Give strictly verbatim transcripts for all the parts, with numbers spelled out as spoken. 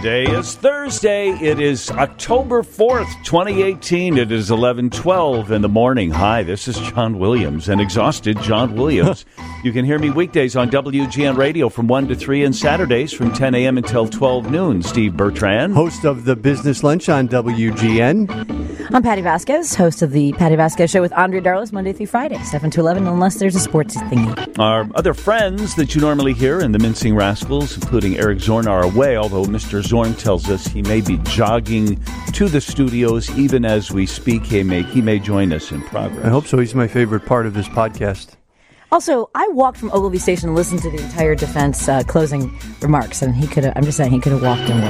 Today is Thursday. It is October fourth, twenty eighteen. It is eleven twelve in the morning. Hi, this is John Williams, an exhausted John Williams. You can hear me weekdays on W G N Radio from one to three and Saturdays from ten a.m. until twelve noon. Steve Bertrand, host of the Business Lunch on W G N. I'm Patty Vasquez, host of the Patty Vasquez Show with Andrea Darlos, Monday through Friday, seven to eleven, unless there's a sports thingy. Our other friends that you normally hear in the Mincing Rascals, including Eric Zorn, are away, although Mister Zorn tells us he may be jogging to the studios even as we speak. He may, he may join us in progress. I hope so. He's my favorite part of this podcast. Also, I walked from Ogilvie Station and listened to the entire defense uh, closing remarks, and he could have, I'm just saying, he could have walked and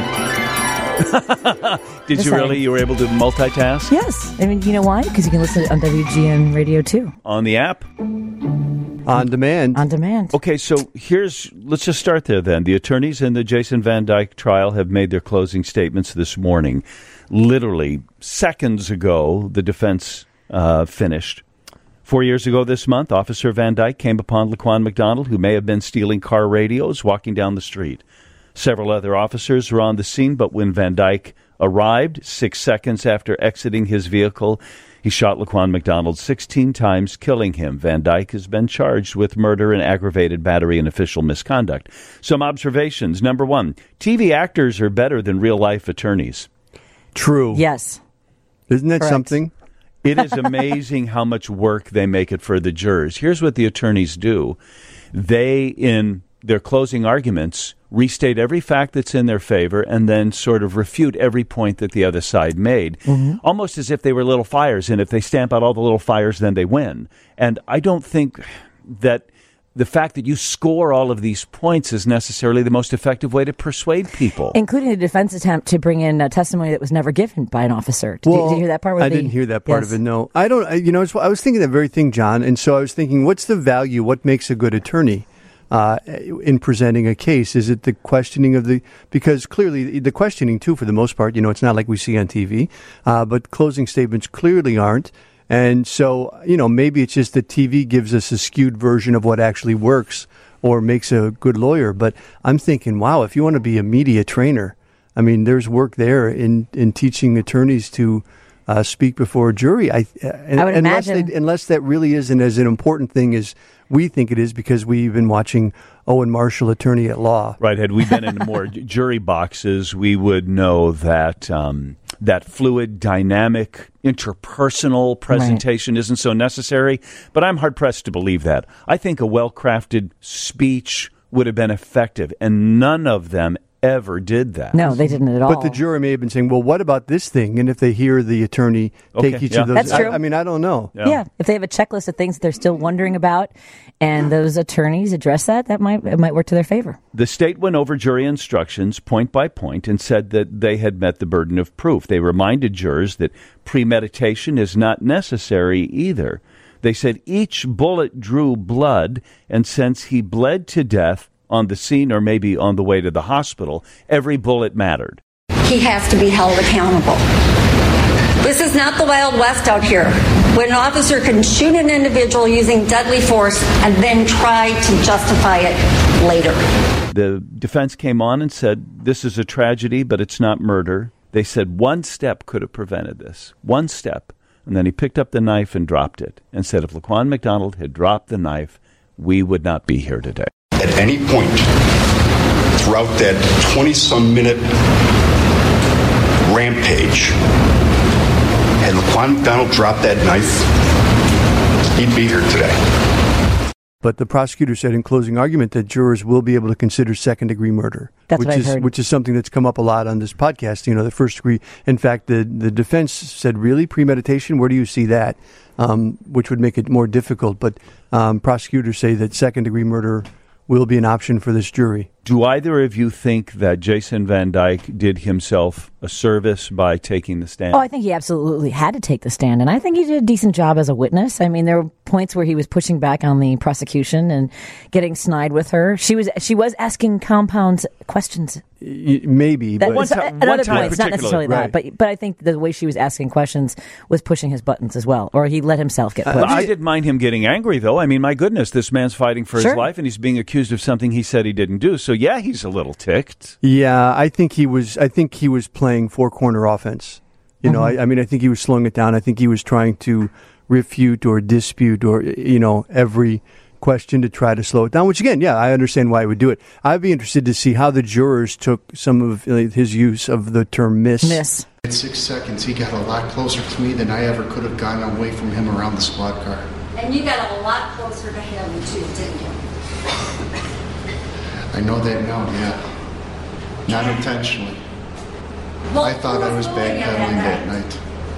worked. Did just you saying. Really? You were able to multitask? Yes. I mean, you know why? Because you can listen on W G N Radio too. On the app? On demand. On demand. Okay, so here's, let's just start there then. The attorneys in the Jason Van Dyke trial have made their closing statements this morning. Literally seconds ago, the defense uh, finished. Four years ago this month, Officer Van Dyke came upon Laquan McDonald, who may have been stealing car radios, walking down the street. Several other officers were on the scene, but when Van Dyke arrived, six seconds after exiting his vehicle, he shot Laquan McDonald sixteen times, killing him. Van Dyke has been charged with murder and aggravated battery and official misconduct. Some observations. Number one, T V actors are better than real-life attorneys. True. Yes. Isn't that Correct. something? It is amazing how much work they make it for the jurors. Here's what the attorneys do. They, in their closing arguments, restate every fact that's in their favor and then sort of refute every point that the other side made, mm-hmm. almost as if they were little fires, and if they stamp out all the little fires, then they win. And I don't think that the fact that you score all of these points is necessarily the most effective way to persuade people. Including the defense attempt to bring in a testimony that was never given by an officer. Did, well, you, did you hear that part? I the, didn't hear that part yes. of it, no. I don't, you know, I was thinking that very thing, John, and so I was thinking, what's the value, what makes a good attorney? Uh, in presenting a case? Is it the questioning of the, because clearly the questioning too, for the most part, you know, it's not like we see on T V, uh, but closing statements clearly aren't. And so, you know, maybe it's just that T V gives us a skewed version of what actually works or makes a good lawyer. But I'm thinking, wow, if you want to be a media trainer, I mean, there's work there in, in teaching attorneys to uh, speak before a jury. I, uh, I would unless imagine. They, unless that really isn't as an important thing as we think it is, because we've been watching Owen Marshall, attorney at law. Right. Had we been in more jury boxes, we would know that um, that fluid, dynamic, interpersonal presentation right. isn't so necessary. But I'm hard-pressed to believe that. I think a well-crafted speech would have been effective, and none of them ever did that. No, they didn't at all. But the jury may have been saying, well, what about this thing? And if they hear the attorney okay, take each yeah. of those, That's true. I, I mean, I don't know. Yeah. yeah, if they have a checklist of things they're still wondering about, and those attorneys address that, that might it might work to their favor. The state went over jury instructions point by point and said that they had met the burden of proof. They reminded jurors that premeditation is not necessary either. They said each bullet drew blood, and since he bled to death on the scene or maybe on the way to the hospital, every bullet mattered. He has to be held accountable. This is not the Wild West out here, when an officer can shoot an individual using deadly force and then try to justify it later. The defense came on and said, this is a tragedy, but it's not murder. They said one step could have prevented this. One step. And then he picked up the knife and dropped it and said if Laquan McDonald had dropped the knife, we would not be here today. At any point throughout that twenty-some minute rampage, had Laquan McDonald dropped that knife, he'd be here today. But the prosecutor said in closing argument that jurors will be able to consider second-degree murder. That's which what I is, heard. Which is something that's come up a lot on this podcast, you know, the first degree. In fact, the, the defense said, really, premeditation? Where do you see that? Um, which would make it more difficult. But um, prosecutors say that second-degree murder will be an option for this jury. Do either of you think that Jason Van Dyke did himself a service by taking the stand? Oh, I think he absolutely had to take the stand, and I think he did a decent job as a witness. I mean, there were points where he was pushing back on the prosecution and getting snide with her. She was she was asking compound questions. Maybe, that, but one, at one other time points, not necessarily right. that, but but I think the way she was asking questions was pushing his buttons as well, or he let himself get pushed. Uh, I didn't mind him getting angry, though. I mean, my goodness, this man's fighting for sure. his life, and he's being accused of something he said he didn't do. So yeah, he's a little ticked. Yeah, I think he was. I think he was playing four corner offense. You know, I, I mean, I think he was slowing it down. I think he was trying to refute or dispute or you know every question to try to slow it down. Which again, yeah, I understand why he would do it. I'd be interested to see how the jurors took some of uh, his use of the term "miss." Miss. At six seconds, he got a lot closer to me than I ever could have gotten away from him around the squad car. And you got a lot closer to him, too, didn't you? I know that now, yeah. Not intentionally. Well, I thought I was who bullying you backpedaling that night.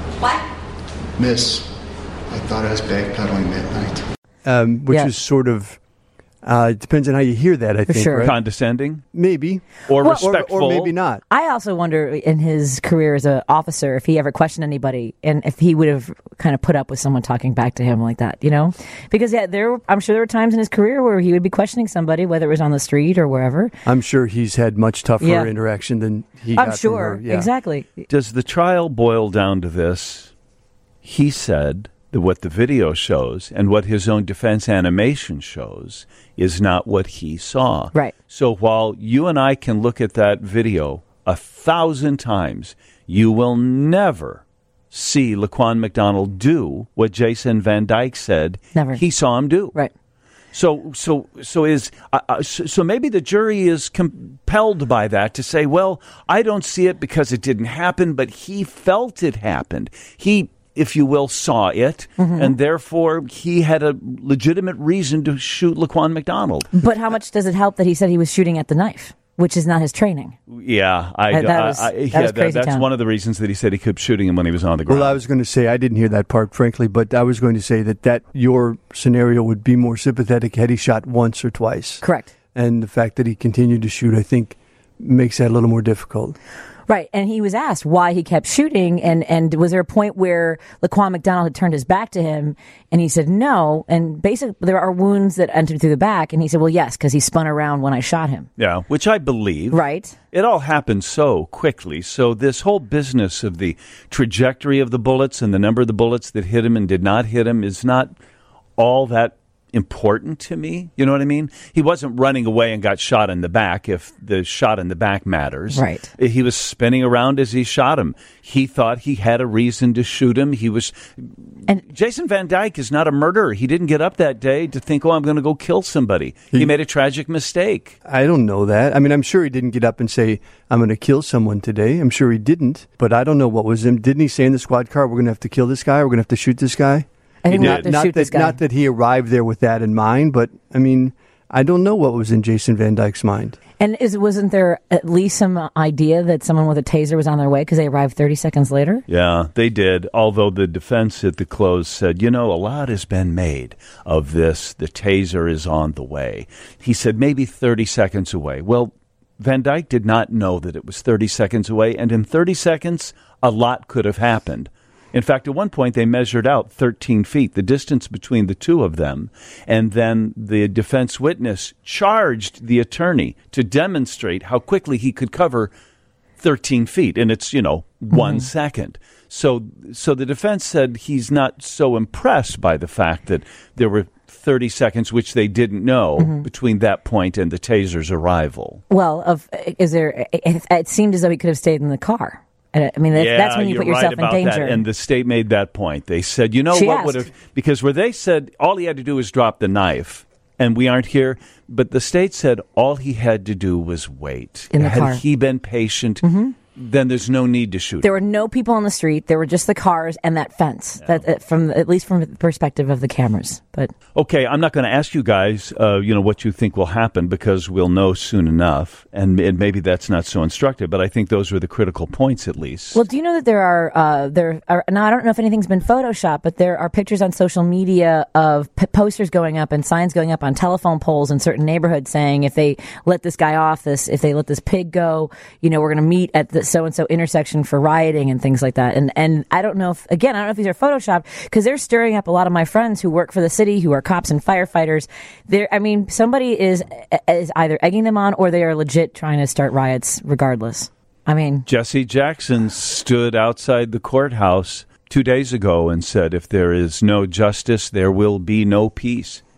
What? Miss, I thought I was backpedaling that night. Um, which Yeah. is sort of uh, it depends on how you hear that. I For think sure. right? Condescending maybe or Or- respectful. or, maybe not. I also wonder in his career as an officer if he ever questioned anybody and if he would have kind of put up with someone talking back to him like that, you know? Because yeah, there I'm sure there were times in his career where he would be questioning somebody, whether it was on the street or wherever. I'm sure he's had much tougher Yeah. interaction than he I'm got sure. from her. Yeah. Exactly. Does the trial boil down to this? He said that what the video shows and what his own defense animation shows is not what he saw. Right. So while you and I can look at that video a thousand times, you will never see Laquan McDonald do what Jason Van Dyke said Never. he saw him do. Right. So, so, so is uh, uh, so, so maybe the jury is compelled by that to say, well, I don't see it because it didn't happen, but he felt it happened. He, if you will, saw it, Mm-hmm. and therefore he had a legitimate reason to shoot Laquan McDonald. But how much does it help that he said he was shooting at the knife, which is not his training? Yeah, I, Uh, that was- I, I- that yeah, was crazy that's town. one of the reasons that he said he kept shooting him when he was on the ground. Well, I was going to say I didn't hear that part, frankly, but I was going to say that that your scenario would be more sympathetic had he shot once or twice. Correct. And the fact that he continued to shoot, I think, makes that a little more difficult. Right, and he was asked why he kept shooting, and, and was there a point where Laquan McDonald had turned his back to him, and he said no, and basically there are wounds that entered through the back, and he said, well, yes, because he spun around when I shot him. Yeah, which I believe. Right. It all happened so quickly. So this whole business of the trajectory of the bullets and the number of the bullets that hit him and did not hit him is not all that important to me. You know what I mean? He wasn't running away and got shot in the back if the shot in the back matters. Right. He was spinning around as he shot him. He thought he had a reason to shoot him. He was... And Jason Van Dyke is not a murderer. He didn't get up that day to think, oh, I'm going to go kill somebody. He, he made a tragic mistake. I don't know that. I mean, I'm sure he didn't get up and say, I'm going to kill someone today. I'm sure he didn't. But I don't know what was him. Didn't he say in the squad car, we're going to have to kill this guy? We're going to have to shoot this guy? I think He not did. to Not shoot that, this guy. not that he arrived there with that in mind, but I mean, I don't know what was in Jason Van Dyke's mind. And is, wasn't there at least some idea that someone with a taser was on their way because they arrived thirty seconds later? Yeah, they did. Although the defense at the close said, you know, a lot has been made of this. The taser is on the way. He said maybe thirty seconds away. Well, Van Dyke did not know that it was thirty seconds away. And in thirty seconds, a lot could have happened. In fact, at one point, they measured out thirteen feet, the distance between the two of them. And then the defense witness charged the attorney to demonstrate how quickly he could cover thirteen feet. And it's, you know, one second. So, so the defense said he's not so impressed by the fact that there were thirty seconds, which they didn't know, between that point and the taser's arrival. Well, of is there? It, it seemed as though he could have stayed in the car. I mean, that's, Yeah, that's when you you're put yourself right in about danger. That. And the state made that point. They said, you know She what would asked. have, because where they said all he had to do was drop the knife, and we aren't here, but the state said all he had to do was wait. In the had car. he been patient, then there's no need to shoot. There were no people on the street. There were just the cars and that fence. That uh, from at least from the perspective of the cameras. But Okay, I'm not going to ask you guys, uh, you know, what you think will happen because we'll know soon enough, and, and maybe that's not so instructive. But I think those were the critical points, at least. well, do you know that there are uh, there are now I don't know if anything's been photoshopped, but there are pictures on social media of p- posters going up and signs going up on telephone poles in certain neighborhoods saying if they let this guy off, this if they let this pig go, you know, we're going to meet at the so and so intersection for rioting and things like that. And and I don't know if again I don't know if these are photoshopped because they're stirring up a lot of my friends who work for the city, who are cops and firefighters. There, I mean, somebody is is either egging them on or they are legit trying to start riots. Regardless, I mean, Jesse Jackson stood outside the courthouse two days ago and said, if there is no justice, there will be no peace.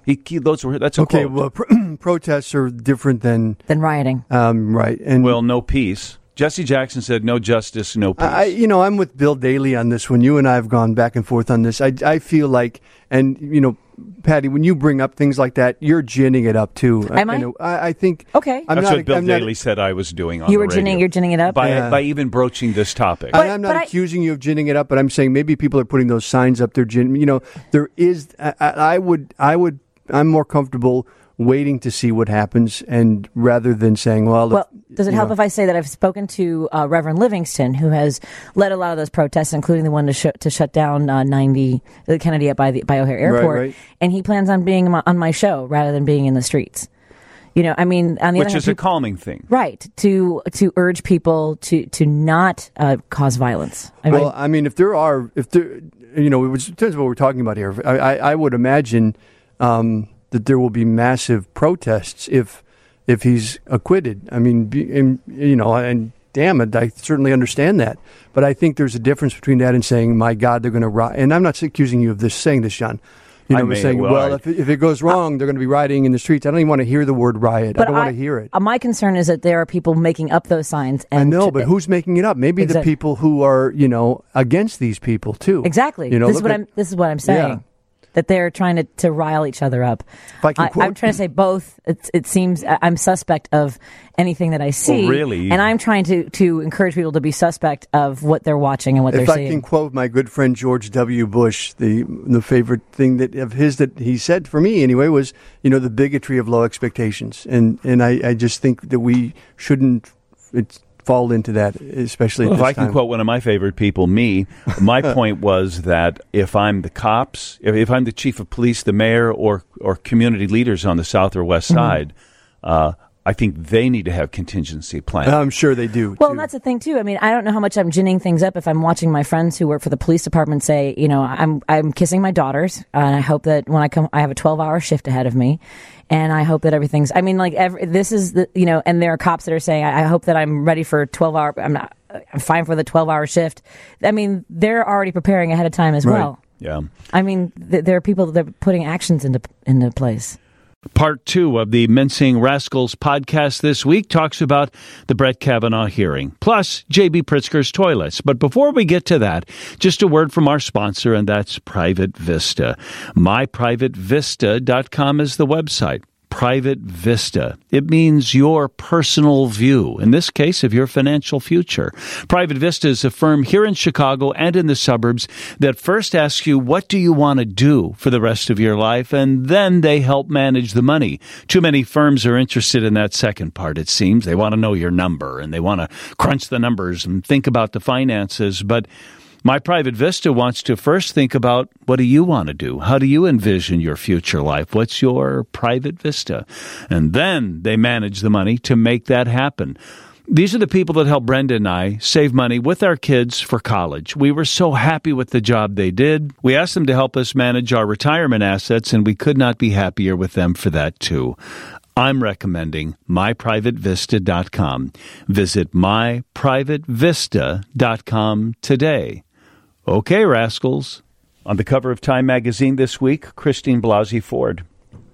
He, he those were that's a okay. quote. Well, pro- protests are different than Than rioting. um, right. And Well, no peace. Jesse Jackson said, "No justice, no peace." I, you know, I'm with Bill Daley on this one. You and I have gone back and forth on this. I, I feel like, and you know, Patty, when you bring up things like that, you're ginning it up too. Am I? You know, I, I think. Okay. I'm That's not, what Bill I'm not- Daley said I was doing on You the were ginning, radio. you're ginning it up? by Yeah. by even broaching this topic. And I'm not but I- accusing you of ginning it up, but I'm saying maybe people are putting those signs up there. Gin, you know, there is. I, I I would. I would. I'm more comfortable waiting to see what happens, and rather than saying, "Well, Well, if, does it you help know, if I say that I've spoken to uh, Reverend Livingston, who has led a lot of those protests, including the one to, sh- to shut down uh, ninety the Kennedy by the by O'Hare Airport, right. and he plans on being my, on my show rather than being in the streets. You know, I mean, on the Which other is hand, a calming thing. right to to urge people to to not uh, cause violence. I mean, Well, I mean, if there are, if there, you know, it depends on what we're talking about here. I, I, I would imagine um, that there will be massive protests if if he's acquitted. I mean, be, and, you know, and damn it, I certainly understand that. But I think there's a difference between that and saying, "My God, they're going to riot." And I'm not accusing you of this, saying this, John. You I know, may- saying, well, well, I- if, it- if it goes wrong, they're going to be rioting in the streets. I don't even want to hear the word riot. I but don't want to hear it. uh, My concern is that there are people making up those signs. And I know, to- but who's making it up? Maybe the Exactly. people who are, you know, against these people too. Exactly. You know, this is look what at- I'm. This is what I'm saying. Yeah. That they're trying to, to rile each other up. If I can I, quote- I'm trying to say both. It, it seems I- I'm suspect of anything that I see. really? And I'm trying to, to encourage people to be suspect of what they're watching and what If they're I seeing. can quote my good friend George W. Bush, the the favorite thing that of his that he said for me anyway was, you know, the bigotry of low expectations, and and I, I just think that we shouldn't it's, fall into that, especially at If this I can time. quote one of my favorite people, me, my point was that if I'm the cops, if, if I'm the chief of police, the mayor, or or community leaders on the south or west Mm-hmm. side, uh, I think they need to have contingency plans. I'm sure they do. Well, too. and that's the thing too. I mean, I don't know how much I'm ginning things up if I'm watching my friends who work for the police department say, you know, I'm I'm kissing my daughters, and I hope that when I come, I have a twelve hour shift ahead of me, and I hope that everything's. I mean, like every, this is the you know, and there are cops that are saying, I, I hope that I'm ready for twelve hour. I'm not. I'm fine for the twelve hour shift. I mean, they're already preparing ahead of time as Right. well. yeah. I mean, th- there are people that are putting actions into into place. Part two of the Mincing Rascals podcast this week talks about the Brett Kavanaugh hearing, plus J B. Pritzker's toilets. But before we get to that, just a word from our sponsor, and that's Private Vista. my private vista dot com is the website. Private Vista. It means your personal view, in this case, of your financial future. Private Vista is a firm here in Chicago and in the suburbs that first asks you, what do you want to do for the rest of your life? And then they help manage the money. Too many firms are interested in that second part, it seems. They want to know your number, and they want to crunch the numbers and think about the finances. But My Private Vista wants to first think about, what do you want to do? How do you envision your future life? What's your private vista? And then they manage the money to make that happen. These are the people that help Brenda and I save money with our kids for college. We were so happy with the job they did. We asked them to help us manage our retirement assets, and we could not be happier with them for that, too. I'm recommending my private vista dot com. Visit my private vista dot com today. Okay, rascals. On the cover of Time magazine this week, Christine Blasey Ford.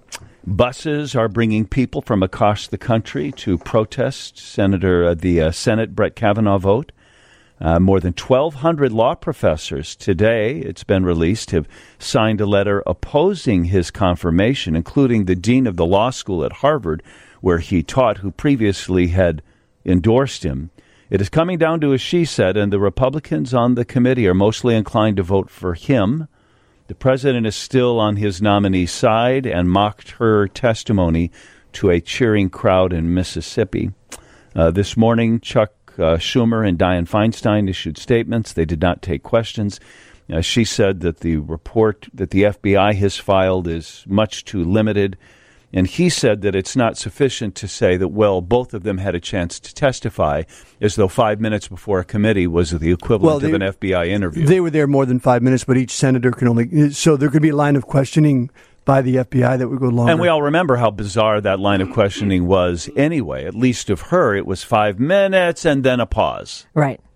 Buses are bringing people from across the country to protest Senator uh, the uh, Senate Brett Kavanaugh vote. Uh, more than twelve hundred law professors today, it's been released, have signed a letter opposing his confirmation, including the dean of the law school at Harvard, where he taught, who previously had endorsed him. It is coming down to a she said, and the Republicans on the committee are mostly inclined to vote for him. The president is still on his nominee's side and mocked her testimony to a cheering crowd in Mississippi. Uh, this morning, Chuck uh, Schumer and Dianne Feinstein issued statements. They did not take questions. Uh, she said that the report that the F B I has filed is much too limited. And he said that it's not sufficient to say that, well, both of them had a chance to testify, as though five minutes before a committee was the equivalent Well, they- of an F B I interview. They were there more than five minutes, but each senator can only. So there could be a line of questioning by the F B I that would go longer. And we all remember how bizarre that line of questioning was anyway. At least of her, it was five minutes and then a pause. Right.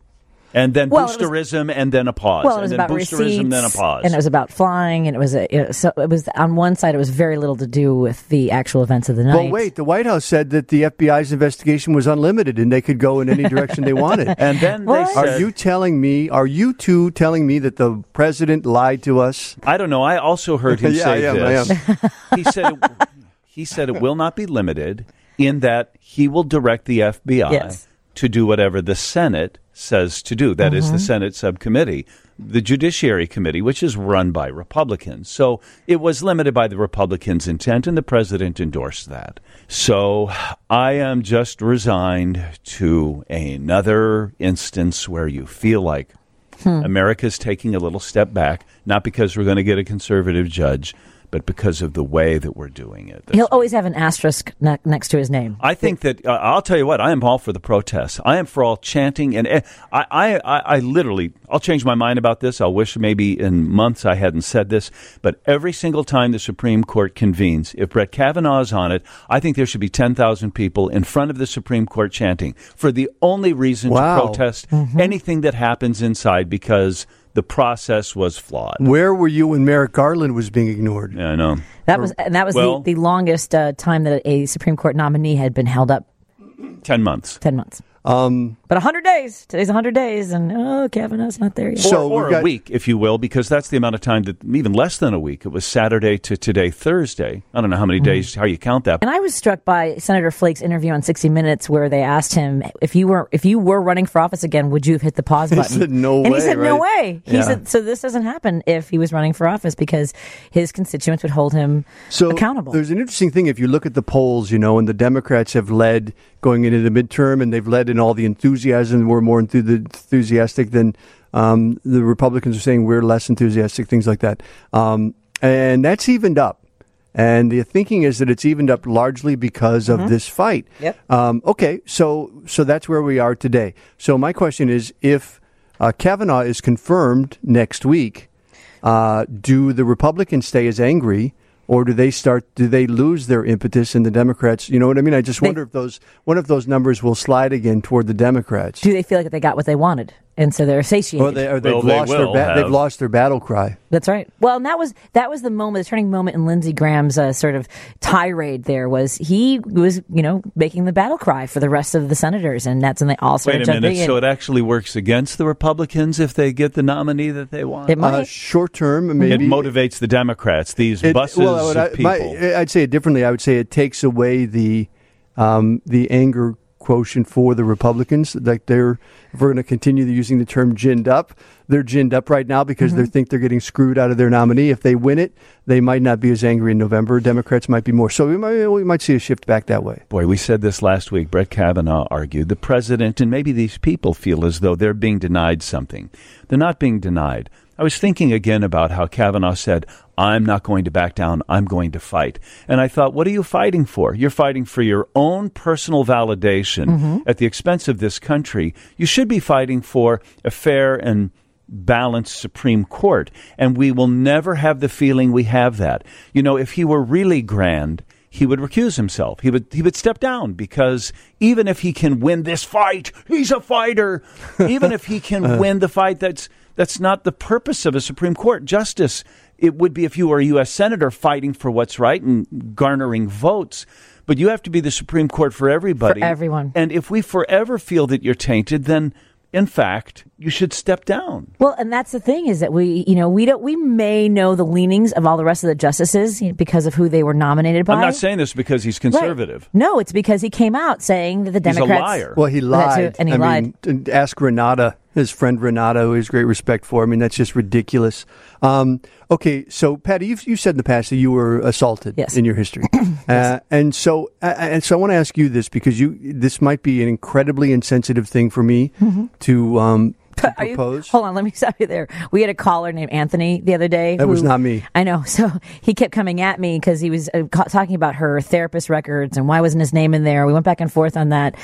And then Well, it was- boosterism, and then a pause. Well, it was and then about boosterism, receipts, then a pause. and it was about flying, and it was a, you know, so it was on one side. It was very little to do with the actual events of the night. Well, wait. The White House said that the F B I's investigation was unlimited and they could go in any direction they wanted. And then What? they said, Are you telling me? Are you two telling me that the president lied to us? I don't know. I also heard him Yeah, say I am, I this. He said it, he said it will not be limited in that he will direct the F B I Yes. to do whatever the Senate says to do. That is the Senate subcommittee, the Judiciary Committee, which is run by Republicans. So it was limited by the Republicans' intent, and the president endorsed that. So I am just resigned to another instance where you feel like America's taking a little step back, not because we're going to get a conservative judge, but because of the way that we're doing it. He'll always have an asterisk ne- next to his name. I think that uh, I'll tell you what, I am all for the protests. I am for all chanting, and uh, I, I, I, I literally, I'll change my mind about this. I'll wish maybe in months I hadn't said this, but every single time the Supreme Court convenes, if Brett Kavanaugh is on it, I think there should be ten thousand people in front of the Supreme Court chanting for the only reason Wow. to protest anything that happens inside, because the process was flawed. Where were you when Merrick Garland was being ignored? Yeah, I know. That was and that was Well- the, the longest uh, time that a Supreme Court nominee had been held up. Ten months. Ten months. Um, but one hundred days. Today's one hundred days, and oh, Kavanaugh's not there yet. So or we've or got- a week, if you will, because that's the amount of time that, even less than a week. It was Saturday to today, Thursday. I don't know how many days, how you count that. And I was struck by Senator Flake's interview on sixty minutes, where they asked him if you were if you were running for office again, would you have hit the pause He button? said, "No and way," he said, "No right? way." He Yeah. said, "So this doesn't happen if he was running for office, because his constituents would hold him So accountable." there's an interesting thing if you look at the polls, you know, and the Democrats have led going into the midterm, and they've led in all the enthusiasm. We're more enthu- enthusiastic than um, the Republicans are saying we're less enthusiastic, things like that. Um, and that's evened up. And the thinking is that it's evened up largely because of this fight. Yep. Um, okay, so so that's where we are today. So my question is, if uh, Kavanaugh is confirmed next week, uh, do the Republicans stay as angry, or do they start? Do they lose their impetus, and the Democrats? You know what I mean? I just They- wonder if those one of those numbers will slide again toward the Democrats. Do they feel like they got what they wanted, and so they're satiated? Or they, or they've Well, they lost their will ba- they've have. lost their battle cry. That's right. Well, and that was that was the moment, the turning moment in Lindsey Graham's uh, sort of tirade. There was he was you know making the battle cry for the rest of the senators, and that's when they all started Wait a jumping minute. in. So it actually works against the Republicans if they get the nominee that they want? It might. Uh, short term, It maybe motivates the Democrats, these It- buses well, I would- of I- my- people. I'd say it differently. I would say it takes away the um, the anger quotient for the Republicans. Like they're, if we're going to continue using the term ginned up, they're ginned up right now because they think they're getting screwed out of their nominee. If they win it, they might not be as angry in November. Democrats might be more. So we might, we might see a shift back that way. Boy, we said this last week. Brett Kavanaugh argued the president and maybe these people feel as though they're being denied something. They're not being denied. I was thinking again about how Kavanaugh said, I'm not going to back down. I'm going to fight. And I thought, what are you fighting for? You're fighting for your own personal validation Mm-hmm. at the expense of this country. You should be fighting for a fair and balanced Supreme Court. And we will never have the feeling we have that. You know, if he were really grand, he would recuse himself. He would he would step down, because even if he can win this fight, he's a fighter. Even if he can win the fight, that's that's not the purpose of a Supreme Court justice. It would be if you were a U S senator fighting for what's right and garnering votes. But you have to be the Supreme Court for everybody. For everyone. And if we forever feel that you're tainted, then in fact, you should step down. Well, and that's the thing, is that we, you know, we don't, we may know the leanings of all the rest of the justices, you know, because of who they were nominated by. I'm not saying this because he's Right. conservative. No, it's because he came out saying that the He's a Democrats. liar. Well, he Well, that too, lied. and he I lied. mean, and ask Renata, his friend Renata, who he has great respect for. I mean, that's just ridiculous. Um, okay, so Patty, you've you said in the past that you were assaulted Yes. in your history, uh, and so uh, and so I want to ask you this, because you this might be an incredibly insensitive thing for me to. Um, to Are you- propose. hold on, let me stop you there. We had a caller named Anthony the other day. That was who- not me. I know. So he kept coming at me because he was uh, ca- talking about her therapist records and why wasn't his name in there. We went back and forth on that.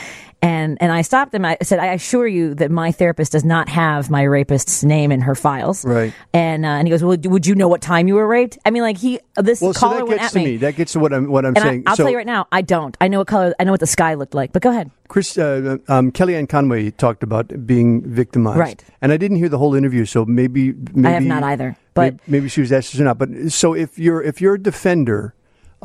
And and I stopped him. I said, I assure you that my therapist does not have my rapist's name in her files. Right. And uh, and he goes, well, would you know what time you were raped? I mean, like he this well, so caller that went gets at to me. me. That gets to what I'm what I'm and saying. I, I'll so, tell you right now, I don't. I know what color. I know what the sky looked like. But go ahead. Chris, uh, um, Kellyanne Conway talked about being victimized, Right. And I didn't hear the whole interview, so maybe, maybe I have not either. But maybe, maybe she was asked this or not. But so if you're if you're a defender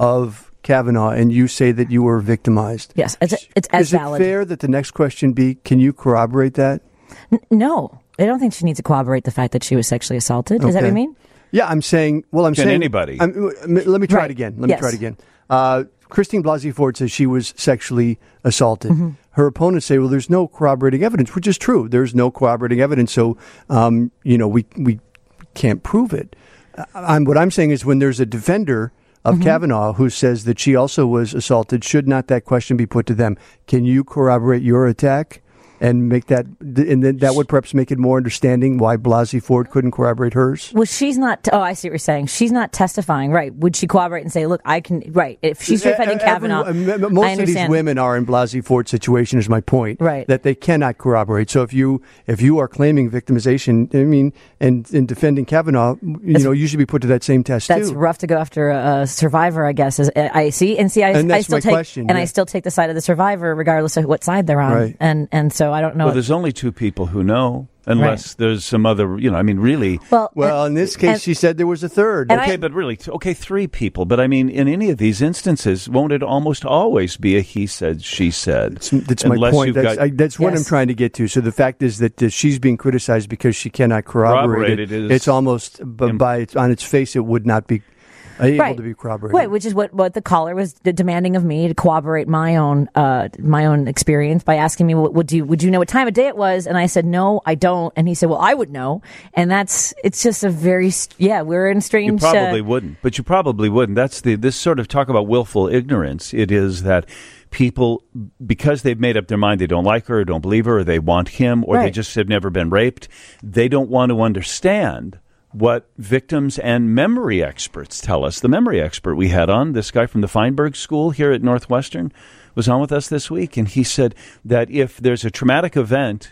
of Kavanaugh and you say that you were victimized, yes, it's it's as is it valid. fair that the next question be, can you corroborate that? N- no, I don't think she needs to corroborate the fact that she was sexually assaulted. Is that what Okay. you mean? Yeah, I'm saying. Well, I'm Can saying anybody? I'm, let me try Right. it again. Let me Yes. try it again. Uh, Christine Blasey Ford says she was sexually assaulted. Mm-hmm. Her opponents say, "Well, there's no corroborating evidence," which is true. There's no corroborating evidence, so um, you know we we can't prove it. Uh, I'm, what I'm saying is, when there's a defender of Mm-hmm. Kavanaugh who says that she also was assaulted, should not that question be put to them? Can you corroborate your attack? And make that, and then that would perhaps make it more understanding why Blasey Ford couldn't corroborate hers. Well, she's not. Oh, I see what you're saying. She's not testifying, right? Would she corroborate and say, "Look, I can"? Right? If she's defending Kavanaugh, Every- I most understand. of these women are in Blasey Ford's situation. Is my point, Right. That they cannot corroborate. So if you if you are claiming victimization, I mean, and in defending Kavanaugh, you That's- know, you should be put to that same test That's too. rough to go after a, a survivor, I guess. Is, I see, and see, I, And I that's still my take, question, and yeah. I still take the side of the survivor, regardless of what side they're on. Right. And and so I don't know. Well, there's only two people who know, unless Right. there's some other, you know, I mean, really. well, Well, in this case, and- she said there was a third. And Okay, I- but really, t- okay, three people. But I mean, in any of these instances, won't it almost always be a he said, she said? That's, that's my Unless point. you've That's, got- I, that's what Yes. I'm trying to get to. So the fact is that uh, she's being criticized because she cannot corroborate it. Corroborate it is It's almost, b- by its, on its face, it would not be uh, able right. to be corroborated. Right, which is what, what the caller was d- demanding of me, to corroborate my own uh, my own experience by asking me, "What would you would you know what time of day it was?" And I said, "No, I don't." And he said, "Well, I would know." And that's it's just a very st- yeah, we're in You strange. probably uh, wouldn't, but you probably wouldn't. That's the this sort of talk about willful ignorance. It is that people, because they've made up their mind, they don't like her, or don't believe her, or they want him, or they Right. just have never been raped. They don't want to understand what victims and memory experts tell us. The memory expert we had on, this guy from the Feinberg School here at Northwestern, was on with us this week, and he said that if there's a traumatic event,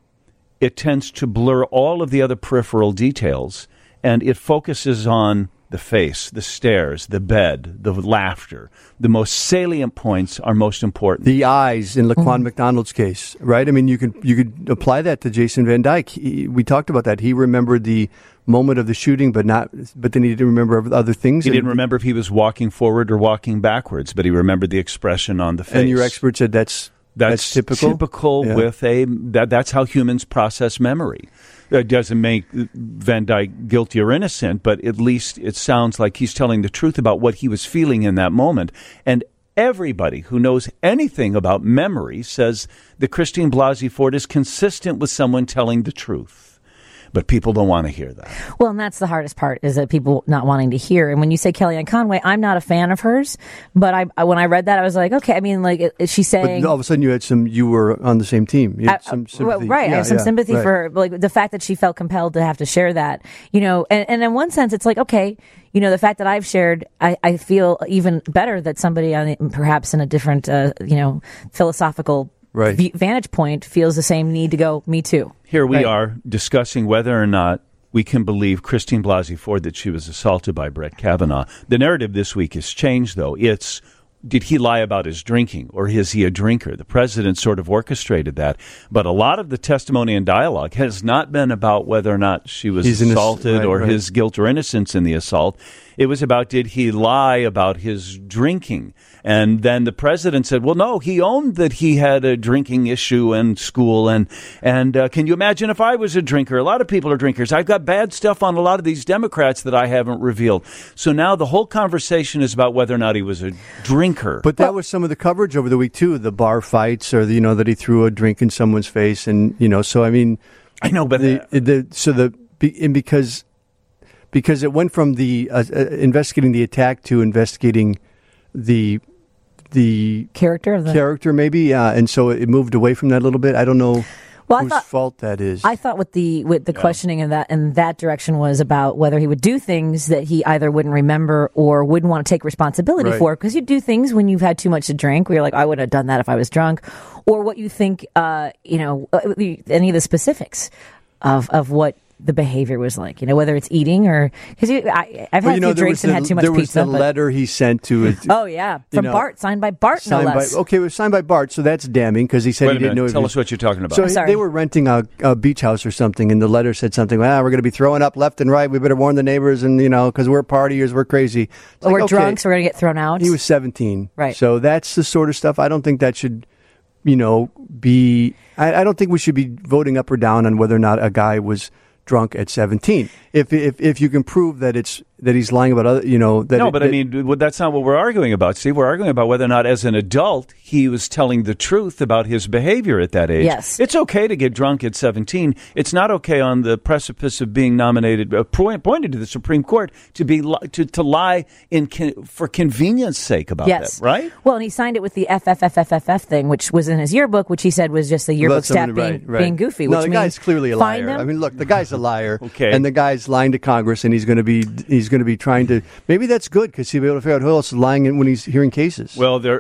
it tends to blur all of the other peripheral details, and it focuses on the face, the stares, the bed, the laughter. The most salient points are most important. The eyes in Laquan Mm-hmm. McDonald's case, right? I mean, you could you could apply that to Jason Van Dyke. He, we talked about that. He remembered the moment of the shooting, but not. But then he didn't remember other things. He And- didn't remember if he was walking forward or walking backwards, but he remembered the expression on the face. And your expert said that's that's, typical. typical Yeah. with a that. That's how humans process memory. It doesn't make Van Dyke guilty or innocent, but at least it sounds like he's telling the truth about what he was feeling in that moment. And everybody who knows anything about memory says that Christine Blasey Ford is consistent with someone telling the truth. But people don't want to hear that. Well, and that's the hardest part, is that people not wanting to hear. And when you say Kellyanne Conway, I'm not a fan of hers, but I, I when I read that, I was like, okay. I mean, like, is she saying? But all of a sudden, you had some. You were on the same team. You had I- some uh, sympathy. right. I Yeah, have some yeah, sympathy right. for her, like the fact that she felt compelled to have to share that, you know, and, and in one sense, it's like, okay, you know, the fact that I've shared, I, I feel even better that somebody on the, perhaps in a different, uh, you know, philosophical Right. v- vantage point feels the same need to go, me too. Here we Right. are discussing whether or not we can believe Christine Blasey Ford that she was assaulted by Brett Kavanaugh. The narrative this week has changed, though. It's, did he lie about his drinking, or is he a drinker? The president sort of orchestrated that. But a lot of the testimony and dialogue has not been about whether or not she was He's innocent, assaulted right, or right. his guilt or innocence in the assault. It was about, did he lie about his drinking? And then the president said, well, no, he owned that he had a drinking issue in school. And, and uh, can you imagine if I was a drinker? A lot of people are drinkers. I've got bad stuff on a lot of these Democrats that I haven't revealed. So now the whole conversation is about whether or not he was a drinker. But that was some of the coverage over the week too. The bar fights, or the, you know, that he threw a drink in someone's face, and you know. So I mean, I know, but the, the so the be- and because because it went from the uh, uh, investigating the attack to investigating the the Character of the. character, maybe, uh, and so it moved away from that a little bit. I don't know. Well, I whose thought, fault that is. I thought with the with the Yeah. questioning in that in that direction was about whether he would do things that he either wouldn't remember or wouldn't want to take responsibility Right. for. Because you do things when you've had too much to drink, where you're like, I wouldn't have done that if I was drunk, or what you think, uh, you know, uh, any of the specifics of of what the behavior was like. You know, whether it's eating or because I've Well, had you a know, few there drinks was and the, had too much there was pizza. the but- letter he sent to it. oh yeah, you from know, Bart, signed by Bart, no signed by, less. okay, it was signed by Bart, so that's damning because he said Wait he a didn't minute. know. if Tell he- us what you're talking about. So Sorry. they were renting a, a beach house or something, and the letter said something. Ah, we're going to be throwing up left and right. We better warn the neighbors, and you know, because we're partiers, we're crazy. It's Or like, we're okay. drunk, so we're gonna get thrown out. He was seventeen, Right. So that's the sort of stuff. I don't think that should, you know, be. I, I don't think we should be voting up or down on whether or not a guy was drunk at seventeen. If if if you can prove that it's that he's lying about other, you know, that No, it- but I that- mean, well, that's not what we're arguing about, Steve. We're arguing about whether or not, as an adult, he was telling the truth about his behavior at that age. Yes. It's okay to get drunk at seventeen. It's not okay on the precipice of being nominated, uh, po- appointed to the Supreme Court, to be li- to, to lie in con- for convenience sake about Yes. that, right? Well, and he signed it with the F F F F F F thing, which was in his yearbook, which he said was just the yearbook Let staff somebody- being, right, right. being goofy. No, which the means guy's clearly a find liar. him. I mean, look, the guy's a liar. Okay. And the guy's lying to Congress, and he's going to be he's going to be trying to. Maybe that's good because he'll be able to figure out who else is lying in, when he's hearing cases. Well, there,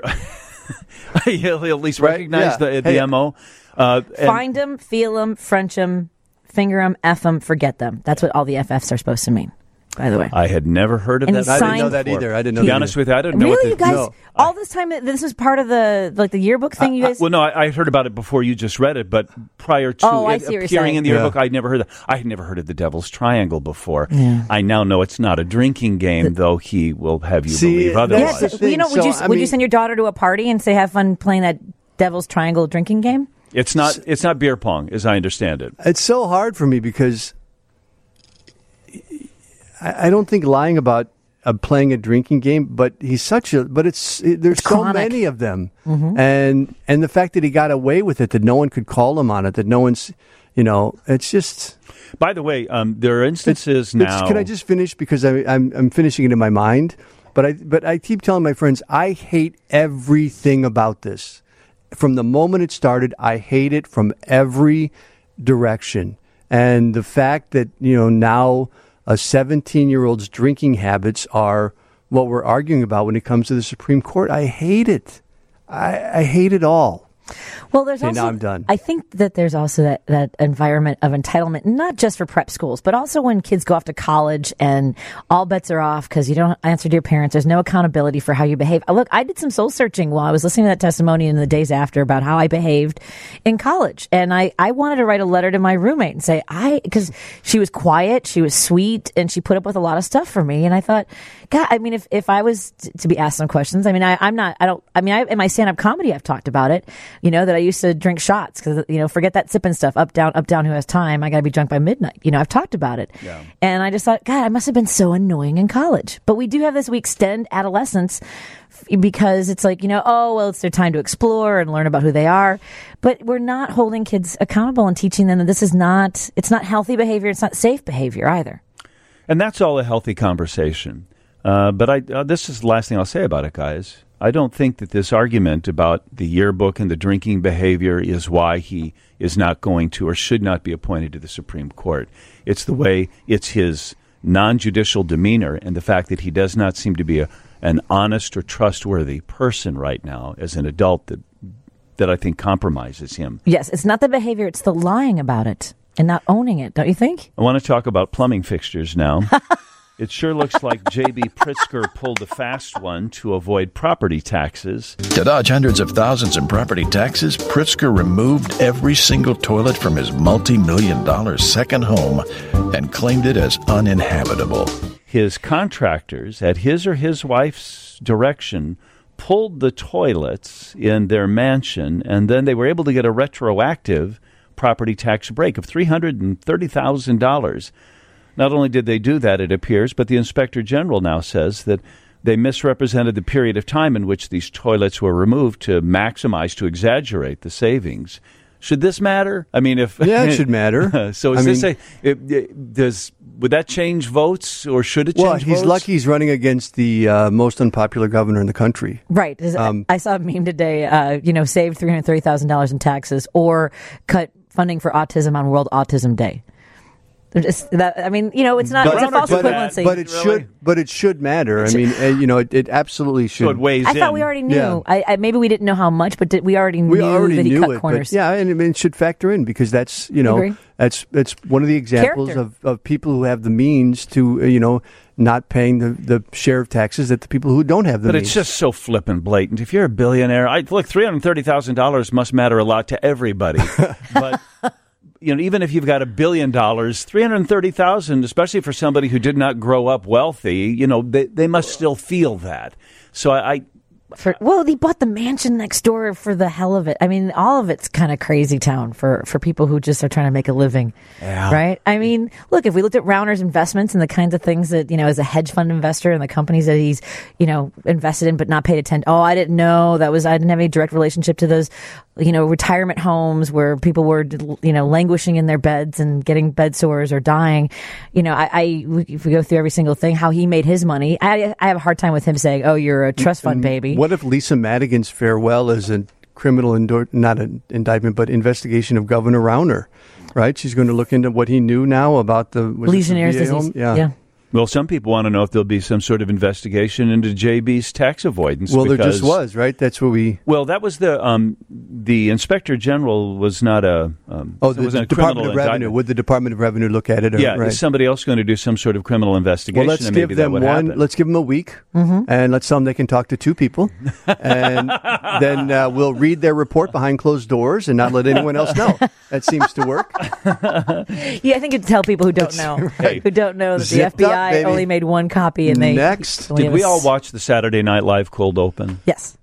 he'll, he'll at least Right? recognize Yeah. the, the Hey, M O. Uh, and- Find them, feel them, French them, finger them, F them, forget them. That's what all the F Fs are supposed to mean, by the way. I had never heard of And that. he I didn't know signed- that either. I didn't know To be that honest either. with you, I didn't know Really, what you the, guys? no. all this time, this was part of the like the yearbook thing. You I- guys? well, no, I, I heard about it before you just read it, but prior to Oh, I it see what you're appearing saying. in the Yeah. yearbook, I'd never heard. Of, I had never heard of the Devil's Triangle before. I now know it's not a drinking game, though he will have you See, believe that's otherwise. the Well, thing. you know, would So, you I would you mean- send your daughter to a party and say, "Have fun playing that Devil's Triangle drinking game"? It's not. It's not beer pong, as I understand it. It's so hard for me because I, I don't think lying about uh, playing a drinking game, but he's such a. But it's it, there's It's so chronic. many of them, and and the fact that he got away with it, that no one could call him on it, that no one's, you know, it's just. By the way, um, there are instances It's- now. Can I just finish because I, I'm I'm finishing it in my mind, but I but I keep telling my friends I hate everything about this. From the moment it started, I hate it from every direction, and the fact that you know now a seventeen-year-old's drinking habits are what we're arguing about when it comes to the Supreme Court. I hate it. I, I hate it all. Well, there's Okay, also. now I'm done. I think that there's also that, that environment of entitlement, not just for prep schools, but also when kids go off to college and all bets are off because you don't answer to your parents. There's no accountability for how you behave. Look, I did some soul searching while I was listening to that testimony in the days after about how I behaved in college, and I I wanted to write a letter to my roommate and say I because she was quiet, she was sweet, and she put up with a lot of stuff for me, and I thought, God, I mean, if if I was t- to be asked some questions, I mean, I, I'm not, I don't, I mean, I, in my stand up comedy, I've talked about it, you know, that I used to drink shots because, you know, forget that sipping stuff, up, down, up, down, who has time? I got to be drunk by midnight. You know, I've talked about it. Yeah. And I just thought, God, I must have been so annoying in college. But we do have this, we extend adolescence f- because it's like, you know, oh, well, it's their time to explore and learn about who they are. But we're not holding kids accountable and teaching them that this is not, it's not healthy behavior. It's not safe behavior either. And that's all a healthy conversation. Uh, but I, uh, this is the last thing I'll say about it, guys. I don't think that this argument about the yearbook and the drinking behavior is why he is not going to or should not be appointed to the Supreme Court. It's the way, it's his non-judicial demeanor and the fact that he does not seem to be a, an honest or trustworthy person right now as an adult that that I think compromises him. Yes, it's not the behavior, it's the lying about it and not owning it, don't you think? I want to talk about plumbing fixtures now. It sure looks like J B. Pritzker pulled a fast one to avoid property taxes. To dodge hundreds of thousands in property taxes, Pritzker removed every single toilet from his multi-million dollar second home and claimed it as uninhabitable. His contractors, at his or his wife's direction, pulled the toilets in their mansion, and then they were able to get a retroactive property tax break of three hundred thirty thousand dollars. Not only did they do that, it appears, but the Inspector General now says that they misrepresented the period of time in which these toilets were removed to maximize, to exaggerate the savings. Should this matter? I mean, if Yeah, it should matter. So is I this mean- a it, it, does would that change votes, or should it change Well, votes? he's lucky he's running against the uh, most unpopular governor in the country. Right. Is- Um, I saw a meme today, uh, you know, saved three hundred thirty thousand dollars in taxes or cut funding for autism on World Autism Day. Just that, I mean, you know, it's not, But- it's a false but, equivalency. but it Really? should, but it should matter. I mean, uh, you know, it, it absolutely should. So it weighs I in. thought we already knew. Yeah. I, I, maybe we didn't know how much, but did, we already we knew already that he knew cut it, corners. but yeah, and I mean, it should factor in because that's you know Agree. that's that's one of the examples Character. of, of people who have the means to uh, you know not paying the, the share of taxes that the people who don't have the But means. it's just so flippant blatant. If you're a billionaire, I, look, three hundred thirty thousand dollars must matter a lot to everybody. But you know, even if you've got a billion dollars, three hundred thirty thousand dollars, especially for somebody who did not grow up wealthy, you know, they, they must still feel that. So I, I For, well, he bought the mansion next door for the hell of it. I mean, all of it's kind of crazy town for, for people who just are trying to make a living, Yeah. right? I mean, look, if we looked at Rauner's investments and the kinds of things that, you know, as a hedge fund investor and the companies that he's, you know, invested in but not paid attention. Oh, I didn't know that was, I didn't have any direct relationship to those, you know, retirement homes where people were, you know, languishing in their beds and getting bed sores or dying. You know, I, I if we go through every single thing, how he made his money, I, I have a hard time with him saying, oh, you're a trust fund baby. What if Lisa Madigan's farewell is a criminal, indor- not an indictment, but investigation of Governor Rauner, right? She's going to look into what he knew now about the was it the Legionnaire's V A disease. home? Yeah. yeah. well, some people want to know if there'll be some sort of investigation into J B's tax avoidance. Well, there because, just was, right? That's what we. Well, that was the um, the inspector general was not a um, Oh, it the wasn't a Department criminal of Revenue. indictment. Would the Department of Revenue look at it? Or, Yeah, right. is somebody else going to do some sort of criminal investigation? Well, let's and give maybe that them would one. happen. Let's give them a week, Mm-hmm. and let's tell them they can talk to two people, and then uh, we'll read their report behind closed doors and not let anyone else know. That seems to work. Yeah, I think it'd tell people who don't know, right. who don't know that the Zipped F B I up, baby. only made one copy and they Next. only Did have we a all s- watch the Saturday Night Live cold open? Yes.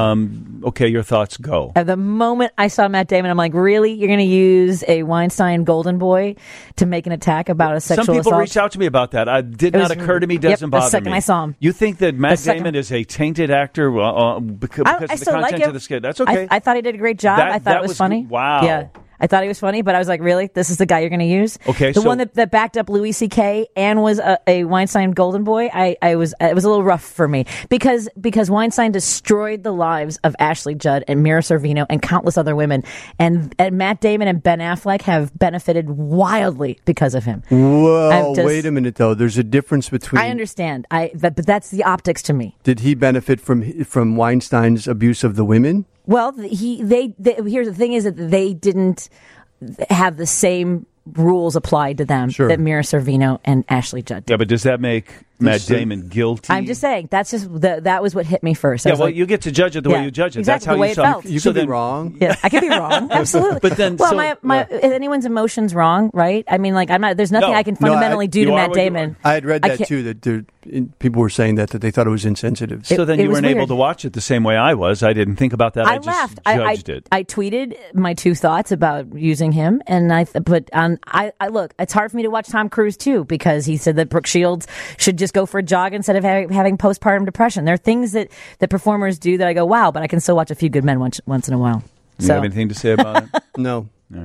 Um, okay, your thoughts go. At the moment I saw Matt Damon, I'm like, really? You're going to use a Weinstein golden boy to make an attack about a sexual Some people assault? reached out to me about that. I did It not was- occur to me. yep, Doesn't the bother second me. I saw him. You think that Matt second- Damon is a tainted actor uh, uh, because, I, because I of the still content like it. of the skit? That's okay. I, I thought he did a great job. That- I thought that it was, was funny. good. Wow. Yeah. I thought he was funny, but I was like, really? This is the guy you're going to use? Okay, The so- one that, that backed up Louis C K and was a, a Weinstein golden boy, I, I was, it was a little rough for me because, because Weinstein destroyed the lives of Ashley Judd and Mira Sorvino and countless other women. And, and Matt Damon and Ben Affleck have benefited wildly because of him. Whoa! I'm just- wait a minute, though. There's a difference between. I understand. I, that, but that's the optics to me. Did he benefit from from Weinstein's abuse of the women? Well, he they, they here's the thing is that they didn't have the same rules applied to them Sure. that Mira Sorvino and Ashley Judd did. yeah, but does that make Matt This is- Damon guilty? I'm just saying that's just the, that was what hit me first. I Yeah, was well, like, you get to judge it the Yeah, way you judge it. exactly, That's how the way you it saw felt. You so could be then- wrong. yeah, I could be wrong. Absolutely. But then- well, so- my my is anyone's emotions wrong, right? I mean, like I'm not. There's nothing No. I can No, I- fundamentally do you to are Matt what you Damon. I had read I that can't- too. That there, in, people were saying that that they thought it was insensitive. So It- then it you was weren't able weird. to watch it the same way I was. I didn't think about that. I, I just laughed. I, I, judged it. I tweeted my two thoughts about using him, and I th- but um, I, I look. It's hard for me to watch Tom Cruise too because he said that Brooke Shields should just go for a jog instead of ha- having postpartum depression. There are things that that performers do that I go, wow, but I can still watch A Few Good Men once once in a while. you So, have anything to say about it? No,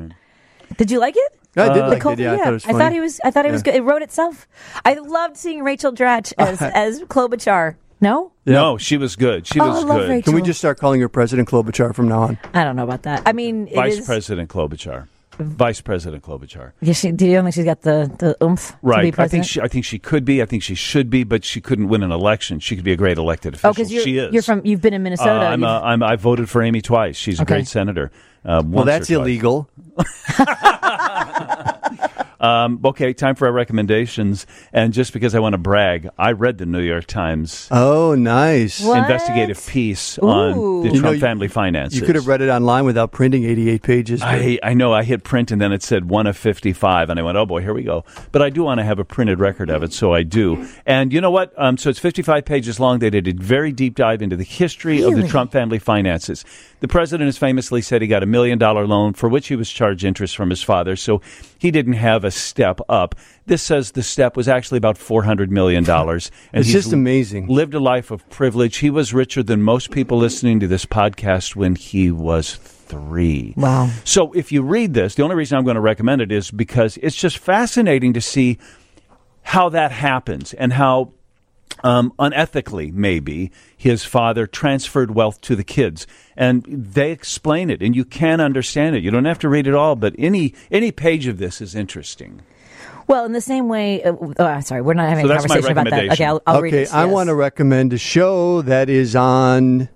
did you like it? I did The like Cold- it. Yeah, I thought it was funny. thought he was. I thought it was Yeah. good. It wrote itself. I loved seeing Rachel Dratch as as Klobuchar. No, No, she was good. She Oh, was I love good. Rachel. Can we just start calling her President Klobuchar from now on? I don't know about that. I mean, it Vice is- President Klobuchar. Vice President Klobuchar. Yeah, she, do you don't think she's got the the oomph to be Right. I president? think she. I think she could be. I think she should be. But she couldn't win an election. She could be a great elected official. Oh, because you're, she is. you're from. You've been in Uh, Minnesota. I'm, You've- uh, I'm. I voted for Amy twice. She's a Okay. great senator. Uh, Well, once or that's twice. illegal. Um, okay, time for our recommendations. And just because I want to brag, I read the New York Times Oh, nice. What? investigative piece on Ooh. the You Trump know, you- family finances. You could have read it online without printing eighty-eight pages. but- I, I know. I hit print and then it said one of fifty-five, and I went, "Oh boy, here we go." But I do want to have a printed record of it, so I do. And you know what? Um, so it's fifty-five pages long. They did a very deep dive into the history of the Really? Trump family finances. The president has famously said he got a million dollar loan for which he was charged interest from his father, so he didn't have a step up. This says the step was actually about four hundred million dollars. And It's he's just amazing. Lived a life of privilege. He was richer than most people listening to this podcast when he was three. Wow. So if you read this, the only reason I'm going to recommend it is because it's just fascinating to see how that happens and how um, unethically, maybe, his father transferred wealth to the kids. And they explain it, and you can understand it. You don't have to read it all, but any any page of this is interesting. Well, in the same way, uh, oh, sorry, we're not having So a that's my conversation about that. Okay, I'll, I'll read Okay, it. I Yes. want to recommend a show that is on,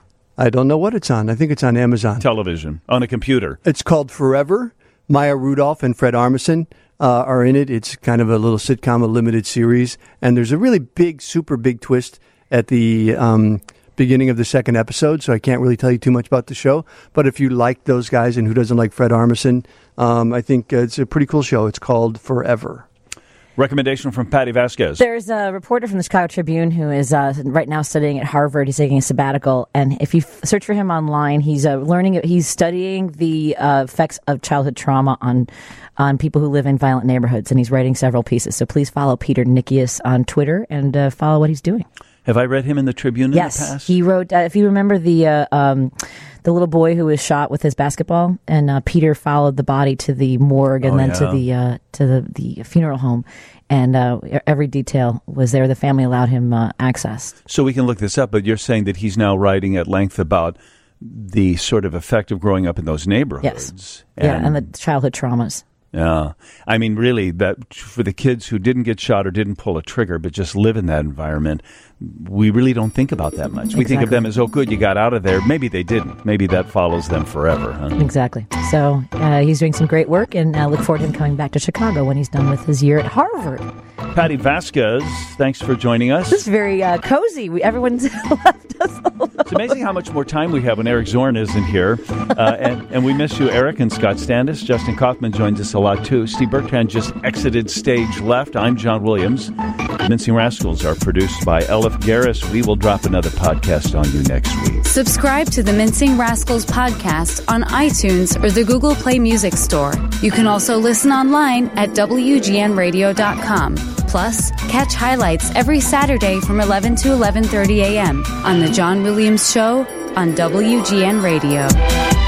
I don't know what it's on. I think it's on Amazon. Television, on a computer. It's called Forever. Maya Rudolph and Fred Armisen uh, are in it. It's kind of a little sitcom, a limited series. And there's a really big, super big twist at the um, beginning of the second episode, so I can't really tell you too much about the show. But if you like those guys, and who doesn't like Fred Armisen, um, I think uh, it's a pretty cool show. It's called Forever. Recommendation from Patty Vasquez. There's a reporter from the Chicago Tribune who is uh, right now studying at Harvard. He's taking a sabbatical, and if you f- search for him online, he's uh, learning. He's studying the uh, effects of childhood trauma on on people who live in violent neighborhoods, and he's writing several pieces. So please follow Peter Nikias on Twitter and uh, follow what he's doing. Have I read him in the Tribune yes, in the past? he wrote. Uh, if you remember the uh, um, the little boy who was shot with his basketball, and uh, Peter followed the body to the morgue and Oh, then yeah. to the uh, to the, the funeral home, and uh, every detail was there. The family allowed him uh, access. So we can look this up, but you're saying that he's now writing at length about the sort of effect of growing up in those neighborhoods. Yes, yeah, and the childhood traumas. Yeah. I mean, really, that for the kids who didn't get shot or didn't pull a trigger but just live in that environment, we really don't think about that much. We think of Exactly. them as, oh, good, you got out of there. Maybe they didn't. Maybe that follows them forever. Huh? Exactly. So uh, he's doing some great work, and I uh, look forward to him coming back to Chicago when he's done with his year at Harvard. Patty Vasquez, thanks for joining us. This is very uh, cozy. We, everyone's left us alone. It's amazing how much more time we have when Eric Zorn isn't here. Uh, and, and we miss you, Eric and Scott Standis. Justin Kaufman joins us a lot, too. Steve Bertrand just exited stage left. I'm John Williams. Mincing Rascals are produced by Elif Garris. We will drop another podcast on you next week. Subscribe to the Mincing Rascals podcast on iTunes or the Google Play Music Store. You can also listen online at W G N radio dot com. Plus, catch highlights every Saturday from eleven to eleven thirty a.m. on The John Williams Show on W G N Radio.